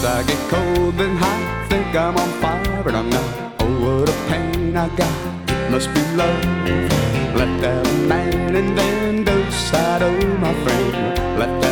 First I get cold, then hot, think I'm on fire, but I'm not. Oh, what a pain I got, it must be love. Left out a man and then decide, oh my friend, left out